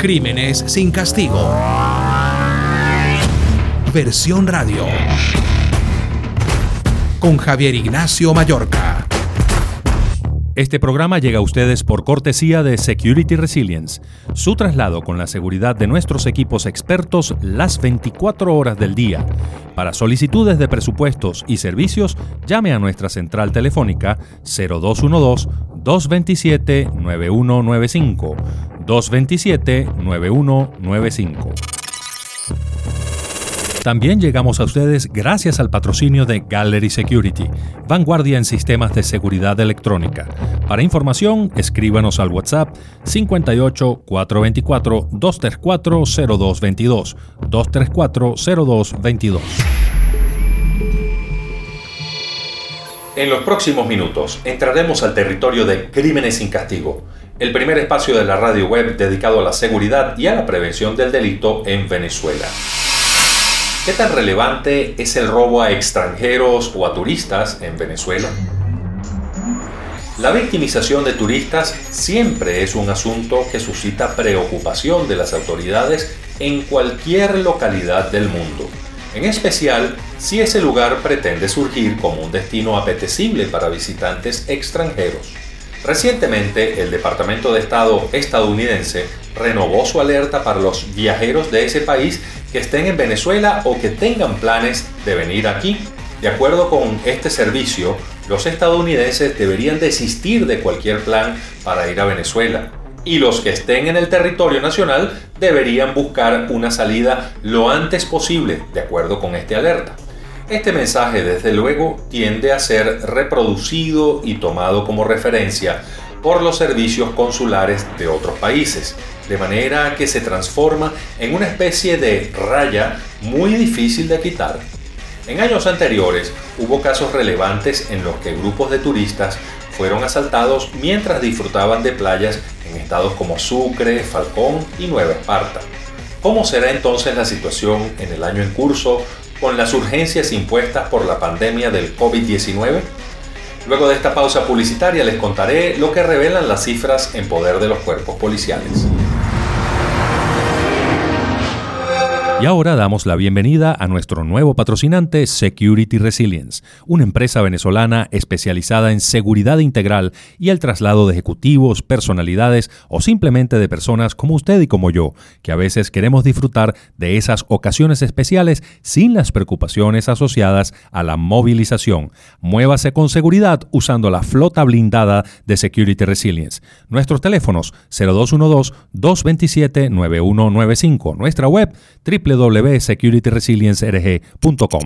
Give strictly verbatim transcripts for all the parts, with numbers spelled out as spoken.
Crímenes sin castigo. Versión radio. Con Javier Ignacio Mallorca. Este programa llega a ustedes por cortesía de Security Resilience, su traslado con la seguridad de nuestros equipos expertos las veinticuatro horas del día. Para solicitudes de presupuestos y servicios, llame a nuestra central telefónica cero dos uno dos, dos dos siete, nueve uno nueve cinco, dos dos siete, nueve uno nueve cinco. También llegamos a ustedes gracias al patrocinio de Gallery Security, vanguardia en sistemas de seguridad electrónica. Para información, escríbanos al WhatsApp cincuenta y ocho, cuatrocientos veinticuatro, doscientos treinta y cuatro, cero dos veintidós, doscientos treinta y cuatro, cero dos veintidós. En los próximos minutos entraremos al territorio de Crímenes sin Castigo, el primer espacio de la radio web dedicado a la seguridad y a la prevención del delito en Venezuela. ¿Qué tan relevante es el robo a extranjeros o a turistas en Venezuela? La victimización de turistas siempre es un asunto que suscita preocupación de las autoridades en cualquier localidad del mundo, en especial si ese lugar pretende surgir como un destino apetecible para visitantes extranjeros. Recientemente, el Departamento de Estado estadounidense renovó su alerta para los viajeros de ese país que estén en Venezuela o que tengan planes de venir aquí. De acuerdo con este servicio, los estadounidenses deberían desistir de cualquier plan para ir a Venezuela, y los que estén en el territorio nacional deberían buscar una salida lo antes posible, de acuerdo con esta alerta. Este mensaje, desde luego, tiende a ser reproducido y tomado como referencia por los servicios consulares de otros países, de manera que se transforma en una especie de raya muy difícil de quitar. En años anteriores hubo casos relevantes en los que grupos de turistas fueron asaltados mientras disfrutaban de playas en estados como Sucre, Falcón y Nueva Esparta. ¿Cómo será entonces la situación en el año en curso con las urgencias impuestas por la pandemia del COVID diecinueve? Luego de esta pausa publicitaria les contaré lo que revelan las cifras en poder de los cuerpos policiales. Y ahora damos la bienvenida a nuestro nuevo patrocinante Security Resilience, una empresa venezolana especializada en seguridad integral y el traslado de ejecutivos, personalidades o simplemente de personas como usted y como yo, que a veces queremos disfrutar de esas ocasiones especiales sin las preocupaciones asociadas a la movilización. Muévase con seguridad usando la flota blindada de Security Resilience. Nuestros teléfonos cero dos uno dos, dos dos siete, nueve uno nueve cinco, nuestra web w w w punto security resilience r g punto com.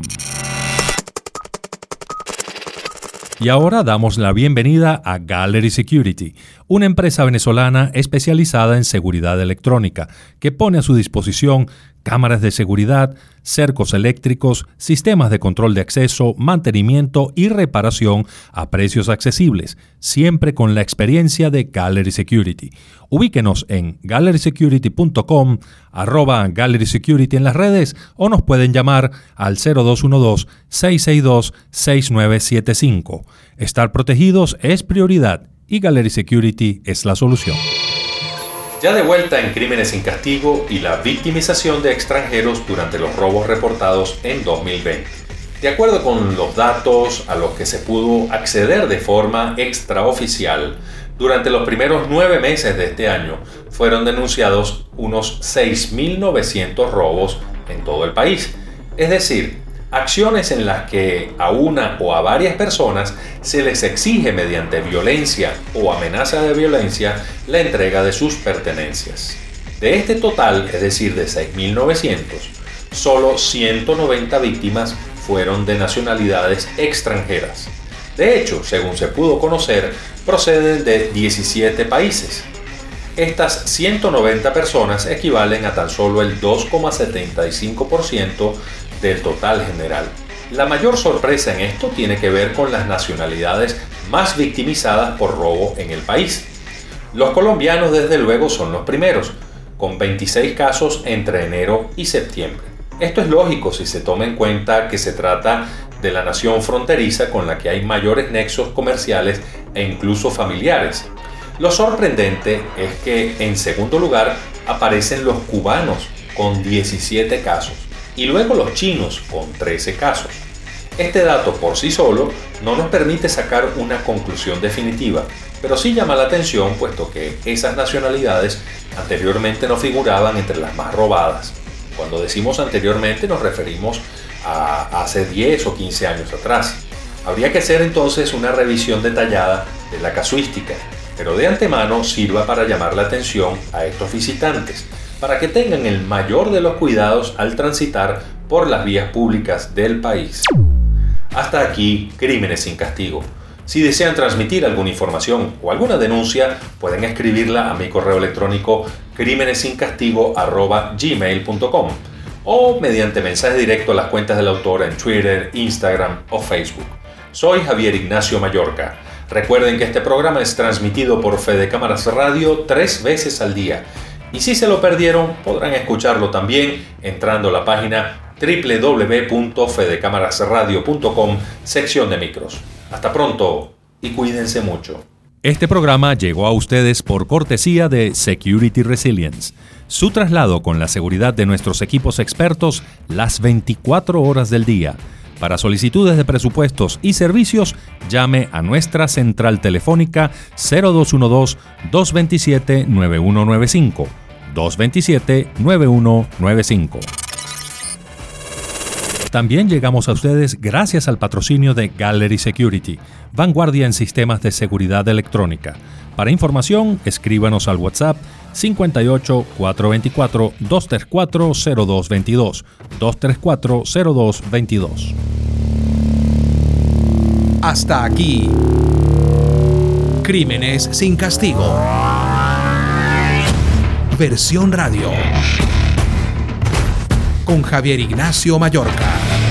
Y ahora damos la bienvenida a Gallery Security, una empresa venezolana especializada en seguridad electrónica que pone a su disposición cámaras de seguridad, cercos eléctricos, sistemas de control de acceso, mantenimiento y reparación a precios accesibles, siempre con la experiencia de Gallery Security. Ubíquenos en gallery security punto com, arroba Gallery Security en las redes, o nos pueden llamar al cero dos uno dos, seis seis dos, seis nueve siete cinco. Estar protegidos es prioridad y Gallery Security es la solución. Ya de vuelta en Crímenes sin Castigo y la victimización de extranjeros durante los robos reportados en dos mil veinte. De acuerdo con los datos a los que se pudo acceder de forma extraoficial, durante los primeros nueve meses de este año fueron denunciados unos seis mil novecientos robos en todo el país. Es decir, acciones en las que a una o a varias personas se les exige mediante violencia o amenaza de violencia la entrega de sus pertenencias. De este total, es decir, de seis mil novecientos, solo ciento noventa víctimas fueron de nacionalidades extranjeras. De hecho, según se pudo conocer, proceden de diecisiete países. Estas ciento noventa personas equivalen a tan solo el dos coma setenta y cinco por ciento del total general. La mayor sorpresa en esto tiene que ver con las nacionalidades más victimizadas por robo en el país. Los colombianos, desde luego, son los primeros, con veintiséis casos entre enero y septiembre. Esto es lógico si se toma en cuenta que se trata de la nación fronteriza con la que hay mayores nexos comerciales e incluso familiares. Lo sorprendente es que en segundo lugar aparecen los cubanos con diecisiete casos y luego los chinos con trece casos. Este dato por sí solo no nos permite sacar una conclusión definitiva, pero sí llama la atención puesto que esas nacionalidades anteriormente no figuraban entre las más robadas. Cuando decimos anteriormente nos referimos a hace diez o quince años atrás. Habría que hacer entonces una revisión detallada de la casuística, pero de antemano sirva para llamar la atención a estos visitantes, para que tengan el mayor de los cuidados al transitar por las vías públicas del país. Hasta aquí, Crímenes sin Castigo. Si desean transmitir alguna información o alguna denuncia, pueden escribirla a mi correo electrónico crímenesincastigo arroba gmail punto com o mediante mensaje directo a las cuentas del autor en Twitter, Instagram o Facebook. Soy Javier Ignacio Mallorca. Recuerden que este programa es transmitido por Fede Cámaras Radio tres veces al día. Y si se lo perdieron, podrán escucharlo también entrando a la página doble u doble u doble u punto fede cámaras radio punto com, sección de micros. Hasta pronto y cuídense mucho. Este programa llegó a ustedes por cortesía de Security Resilience. Su traslado con la seguridad de nuestros equipos expertos las veinticuatro horas del día. Para solicitudes de presupuestos y servicios, llame a nuestra central telefónica cero dos uno dos, dos dos siete, nueve uno nueve cinco, dos dos siete, nueve uno nueve cinco. También llegamos a ustedes gracias al patrocinio de Gallery Security, vanguardia en sistemas de seguridad electrónica. Para información, escríbanos al WhatsApp cincuenta y ocho, cuatrocientos veinticuatro, doscientos treinta y cuatro, cero dos veintidós, doscientos treinta y cuatro, cero dos veintidós. Hasta aquí, Crímenes sin Castigo. Versión radio. Con Javier Ignacio Mallorca.